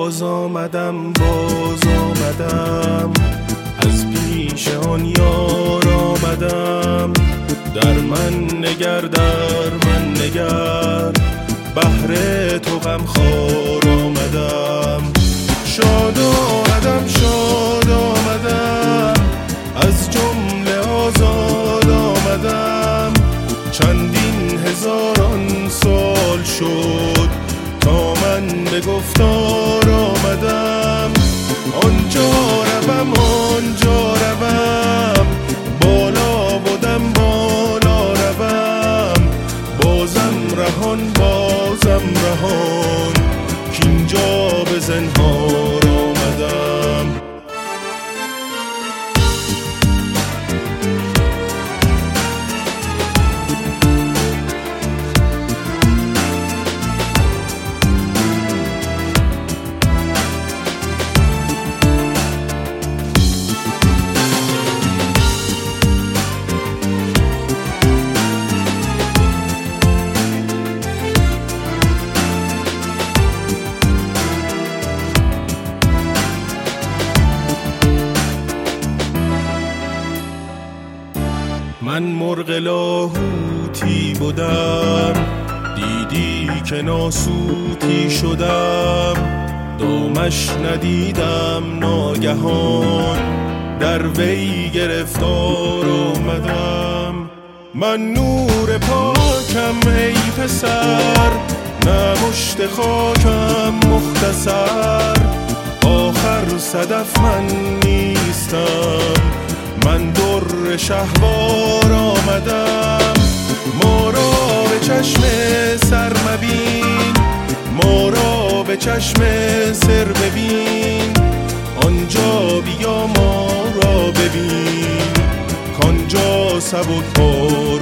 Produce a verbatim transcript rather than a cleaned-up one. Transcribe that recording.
باز آمدم باز آمدم از پیش آن یار آمدم. در من نگر در من نگر بهر تو غمخوار آمدم. شاد آمدم شاد آمدم از جمله آزاد آمدم. چندین هزاران سال شد تا من به گفتار آمدم. آنجا روم آنجا روم بالا بودم بالا روم. بازم رهان بازم رهان کینجا به زنهار آمدم. من مرغ لاهوتی بودم دیدی که ناسوتی شدم. دامش ندیدم ناگهان در وی گرفتار آمدم. من نور پاکم ای پسر نه مشت خاکم مختصر. آخر صدف من نیستم من در شهوار آمدم. ما را به چشم سر مبین ما را به چشم سر ببین. آنجا بیا ما را ببین کانجا سبکبار